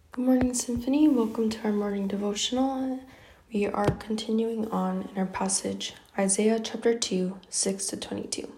Good morning, Symphony. Welcome to our morning devotional. We are continuing on in our passage, Isaiah chapter 2, 6 to 22.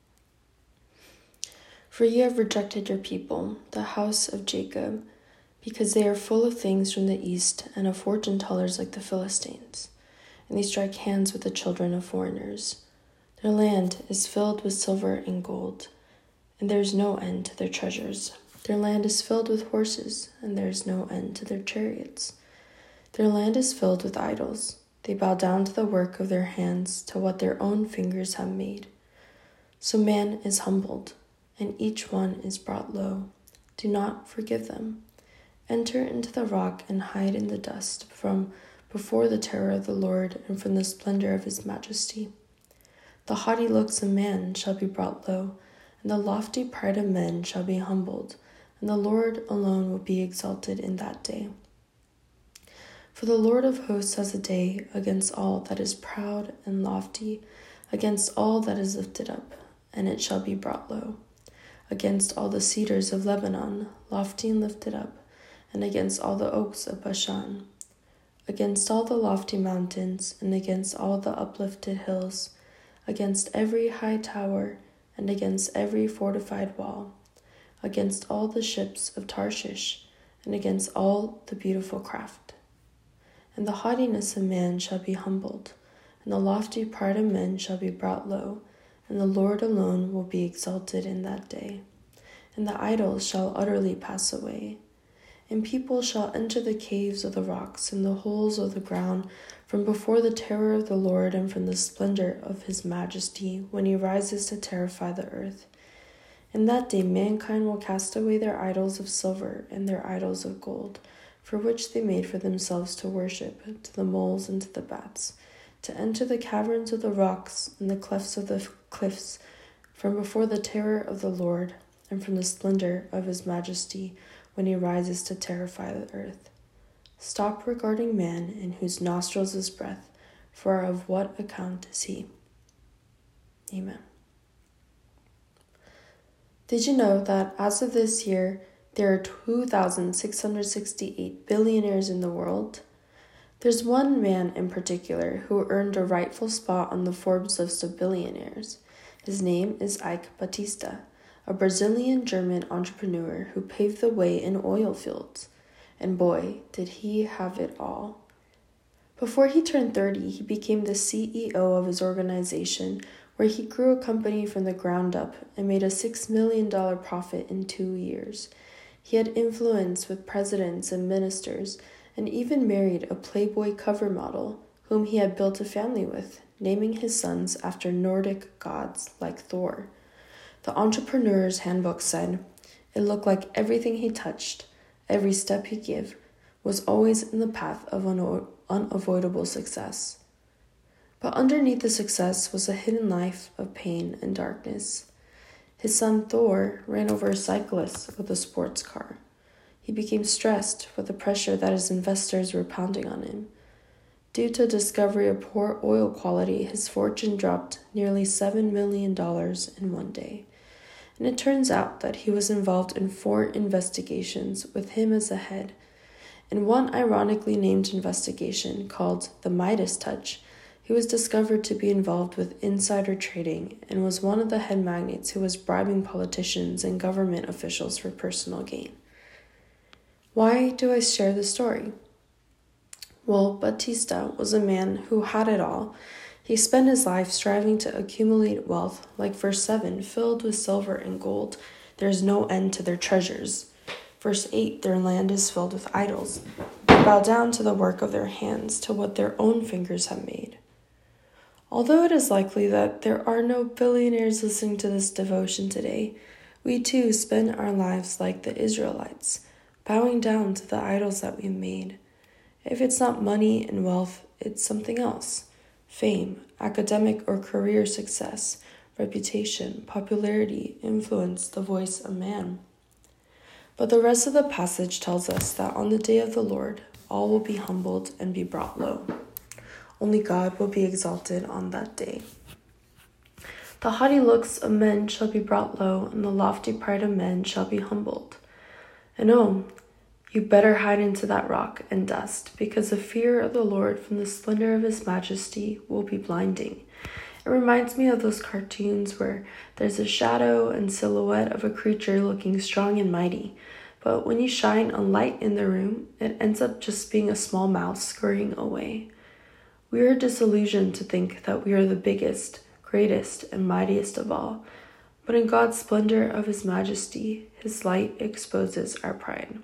For ye have rejected your people, the house of Jacob, because they are full of things from the east and of fortune tellers like the Philistines, and they strike hands with the children of foreigners. Their land is filled with silver and gold, and there is no end to their treasures. Their land is filled with horses, and there is no end to their chariots. Their land is filled with idols. They bow down to the work of their hands, to what their own fingers have made. So man is humbled, and each one is brought low. Do not forgive them. Enter into the rock and hide in the dust from before the terror of the Lord and from the splendor of his majesty. The haughty looks of man shall be brought low, and the lofty pride of men shall be humbled, and the Lord alone will be exalted in that day. For the Lord of hosts has a day against all that is proud and lofty, against all that is lifted up, and it shall be brought low, against all the cedars of Lebanon, lofty and lifted up, and against all the oaks of Bashan, against all the lofty mountains, and against all the uplifted hills, against every high tower, and against every fortified wall, against all the ships of Tarshish, and against all the beautiful craft. And the haughtiness of man shall be humbled, and the lofty pride of men shall be brought low, and the Lord alone will be exalted in that day. And the idols shall utterly pass away. And people shall enter the caves of the rocks and the holes of the ground from before the terror of the Lord and from the splendor of his majesty when he rises to terrify the earth. In that day mankind will cast away their idols of silver and their idols of gold, for which they made for themselves to worship, to the moles and to the bats, to enter the caverns of the rocks and the clefts of the cliffs, from before the terror of the Lord and from the splendor of his majesty when he rises to terrify the earth. Stop regarding man in whose nostrils is breath, for of what account is he? Amen. Did you know that as of this year, there are 2,668 billionaires in the world? There's one man in particular who earned a rightful spot on the Forbes list of billionaires. His name is Eike Batista, a Brazilian-German entrepreneur who paved the way in oil fields. And boy, did he have it all. Before he turned 30, he became the CEO of his organization, where he grew a company from the ground up and made a $6 million profit in 2 years. He had influence with presidents and ministers, and even married a Playboy cover model, whom he had built a family with, naming his sons after Nordic gods like Thor. The Entrepreneur's Handbook said, it looked like everything he touched, every step he gave, was always in the path of unavoidable success. But underneath the success was a hidden life of pain and darkness. His son Thor ran over a cyclist with a sports car. He became stressed with the pressure that his investors were pounding on him. Due to discovery of poor oil quality, his fortune dropped nearly $7 million in one day. And it turns out that he was involved in 4 investigations with him as the head. In one ironically named investigation called the Midas Touch, he was discovered to be involved with insider trading and was one of the head magnates who was bribing politicians and government officials for personal gain. Why do I share this story? Well, Batista was a man who had it all. He spent his life striving to accumulate wealth, like verse 7, filled with silver and gold. There is no end to their treasures. Verse 8, their land is filled with idols. They bow down to the work of their hands, to what their own fingers have made. Although it is likely that there are no billionaires listening to this devotion today, we too spend our lives like the Israelites, bowing down to the idols that we've made. If it's not money and wealth, it's something else. Fame, academic or career success, reputation, popularity, influence, the voice of man. But the rest of the passage tells us that on the day of the Lord, all will be humbled and be brought low. Only God will be exalted on that day. The haughty looks of men shall be brought low, and the lofty pride of men shall be humbled. And You better hide into that rock and dust, because the fear of the Lord from the splendor of his majesty will be blinding. It reminds me of those cartoons where there's a shadow and silhouette of a creature looking strong and mighty, but when you shine a light in the room, it ends up just being a small mouse scurrying away. We are disillusioned to think that we are the biggest, greatest, and mightiest of all, but in God's splendor of his majesty, his light exposes our pride.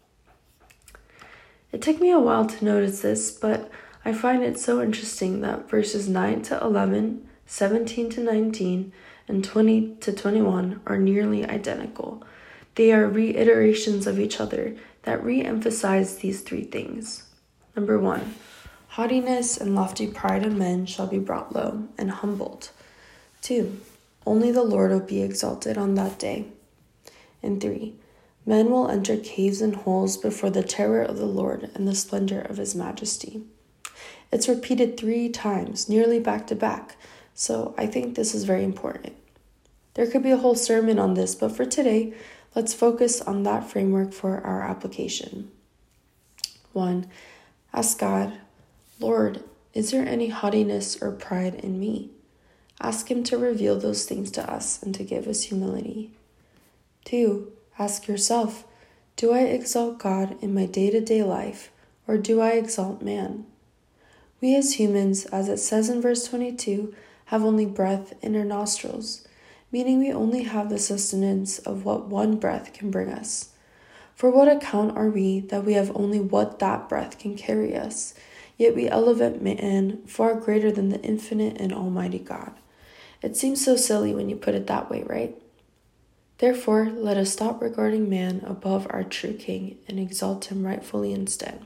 It took me a while to notice this, but I find it so interesting that verses 9 to 11, 17 to 19, and 20 to 21 are nearly identical. They are reiterations of each other that re-emphasize these three things. Number 1, haughtiness and lofty pride of men shall be brought low and humbled. 2, only the Lord will be exalted on that day. And 3, men will enter caves and holes before the terror of the Lord and the splendor of his majesty. It's repeated 3 times, nearly back to back, so I think this is very important. There could be a whole sermon on this, but for today, let's focus on that framework for our application. 1, ask God, Lord, is there any haughtiness or pride in me? Ask him to reveal those things to us and to give us humility. 2, ask yourself, do I exalt God in my day-to-day life, or do I exalt man? We as humans, as it says in verse 22, have only breath in our nostrils, meaning we only have the sustenance of what one breath can bring us. For what account are we that we have only what that breath can carry us, yet we elevate man far greater than the infinite and almighty God? It seems so silly when you put it that way, right? Therefore, let us stop regarding man above our true King and exalt him rightfully instead.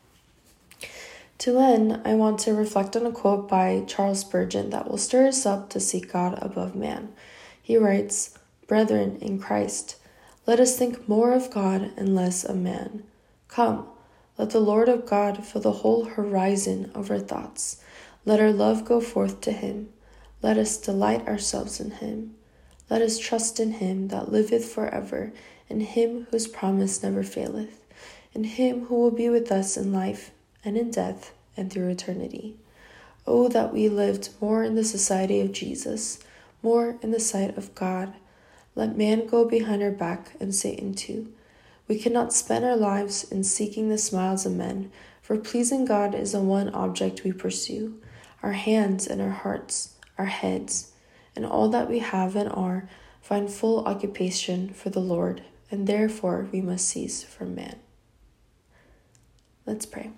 To end, I want to reflect on a quote by Charles Spurgeon that will stir us up to seek God above man. He writes, "Brethren in Christ, let us think more of God and less of man. Come, let the Lord of God fill the whole horizon of our thoughts. Let our love go forth to him. Let us delight ourselves in him. Let us trust in him that liveth forever, in him whose promise never faileth, in him who will be with us in life and in death and through eternity. Oh, that we lived more in the society of Jesus, more in the sight of God. Let man go behind our back and Satan too. We cannot spend our lives in seeking the smiles of men, for pleasing God is the one object we pursue. Our hands and our hearts, our heads, and all that we have and are find full occupation for the Lord, and therefore we must cease from man." Let's pray.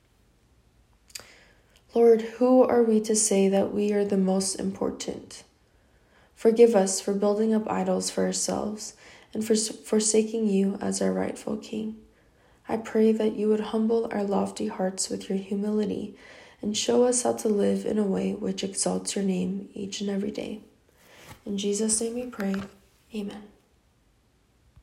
Lord, who are we to say that we are the most important? Forgive us for building up idols for ourselves and for forsaking you as our rightful King. I pray that you would humble our lofty hearts with your humility and show us how to live in a way which exalts your name each and every day. In Jesus' name we pray. Amen.